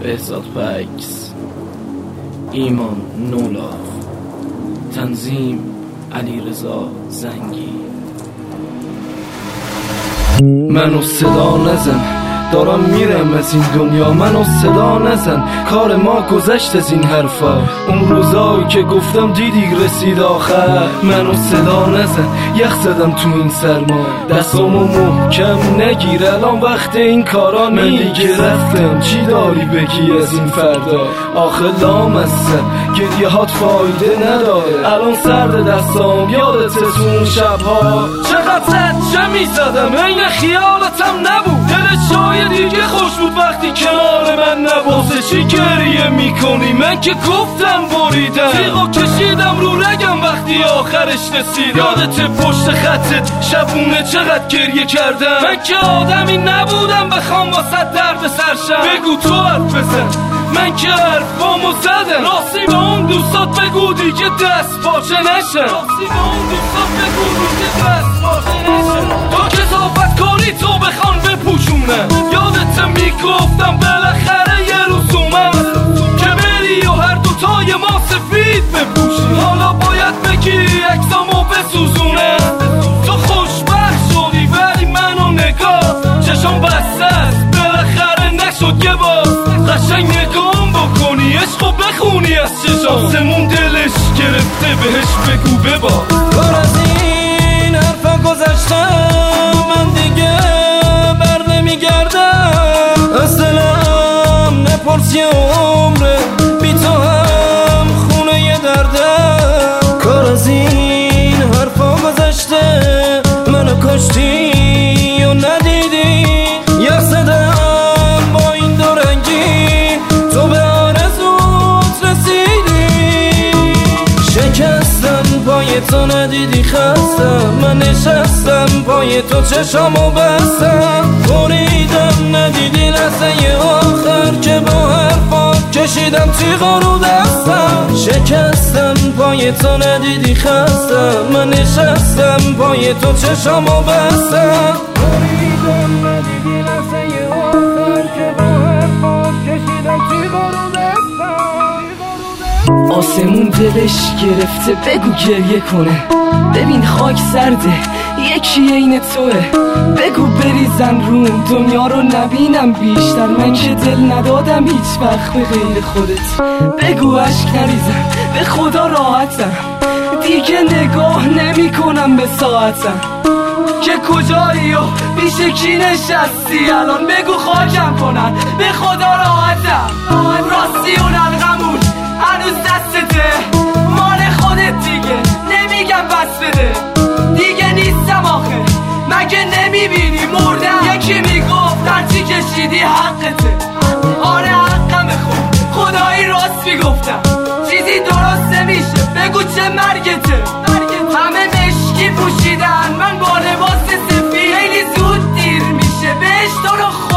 بهزاد بکس، ایمان نولاف، تنظیم علیرضا زنگی. منو صدا نزن، دارم میرم از این دنیا، منو صدا نزن، کار ما گذشت از این حرفا. اون روزایی که گفتم دیدی رسید آخر. منو صدا نزن، یخ زدم تو این سرما، دستامو محکم نگیر، الان وقت این کارا. من دیگه رفتم، چی داری بگی از این فردا؟ آخه لامصب گریه هات فایده نداره، الان سرد دستام، یادت تو اون شبها چقدر زجه میزدم، عین خیالتم نبود. دل شای دیگه خوش بود وقتی کنار من نبود. چی گریه میکنی؟ من که گفتم بریدم، تیغو کشیدم رو رگم وقتی آخرش رسیدم. یادت پشت خطت شبونه چقدر گریه کردم؟ من که آدمی نبودم بخوام واسه درد سرشم. بگو تو حرف بزن، من که حرفامو زدم. راستی به اون دوستات بگو دیگه دست پاچه نشن. راستی به اون دوستات بگو دیگه دست پاچه نشن. تو کثافت کاری تو بخوان بپوشونن. یادت میگفتم بالاخره یه روز اومد که بری و هر دوتای ما سفید بپوشی. حالا باید بگی عکسامو بسوزونم. تو خوشبخت شدی ولی منو نگاه، چشم بسته است بالاخره نشد یه بار. قشنگ نگام بکنی، عشقو بخونی از چشام. سمون دلش گرفته بهش بگو ببا. کار از این حرفا گذشتم، من دیگه بر نمیگردم. از دلم نپرسی عمره، بی تو هم خونه یه دردم. کار از این حرفا گذشته، منو کشتی و ندیدی. یخ زدم با این دورنگی، تو به آرزوت رسیدی. شکستم پای تو ندیدی خستم، من نشستم پای تو چشامو بستم. بریدم ندیدی لحظه آخر که با حرفات کشیدم تیغا رو دستم. شکستم پای تو ندیدی خستم، من نشستم پای تو چشامو بستم. بریدم ندیدی لحظه آخر که با حرفات کشیدم تیغا رو دستم. آسمون دلش گرفته بگو گریه کنه. ببین خاک سرده یکی عین توه. بگو بریزن روم دنیا رو نبینم بیشتر. من که دل ندادم هیچ وقت به غیر خودت. بگو عشق نریزم به خدا راحتم، دیگه نگاه نمی کنم به ساعتم. که کجایی و پیش کی نشستی الان؟ بگو خاکم کنن به خدا راحتم. راستی اون الغمون هنوز دستته، مال خودت دیگه نمیگم بس بده. دیگه نیستم آخه مگه نمیبینی مردم؟ یکی میگفت هرچی کشیدی حقته. آره حقمه، خدایی راست میگفتم. چیزی درست نمیشه بگو چه مرگته. همه مشکی پوشیدن، من با لباس سفید. خیلی زود دیر میشه بهش تو رو